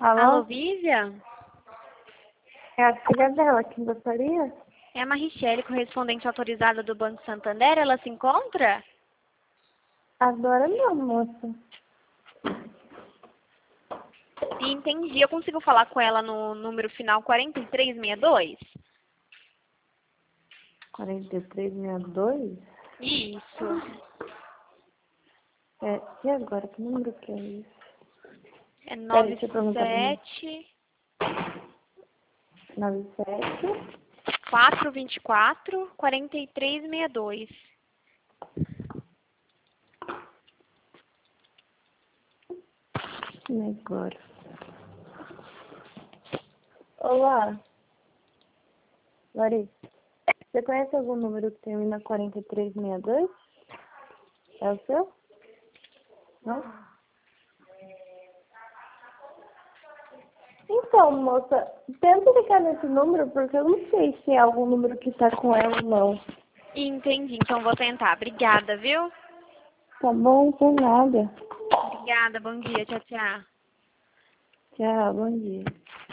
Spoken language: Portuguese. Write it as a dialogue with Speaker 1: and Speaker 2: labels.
Speaker 1: Alô,
Speaker 2: Alô?
Speaker 1: Vívia?
Speaker 2: É a filha dela que gostaria?
Speaker 1: É a Marichele, correspondente autorizada do Banco Santander. Ela se encontra?
Speaker 2: Agora não, moça.
Speaker 1: Entendi. Eu consigo falar com ela no número final 4362?
Speaker 2: 4362?
Speaker 1: Isso.
Speaker 2: E agora? Que número que é isso?
Speaker 1: É
Speaker 2: Peraí, deixa eu perguntar pra mim.
Speaker 1: 97
Speaker 2: 97?
Speaker 1: 424 4362.
Speaker 2: E agora? Olá. Larissa, você conhece algum número que termina 4362? É o seu? Não? Então, moça, tenta ligar nesse número, porque eu não sei se é algum número que tá com ela ou não.
Speaker 1: Entendi. Então vou tentar. Obrigada, viu?
Speaker 2: Tá bom, por nada.
Speaker 1: Obrigada. Bom dia. Tchau, tchau.
Speaker 2: Tchau, bom dia.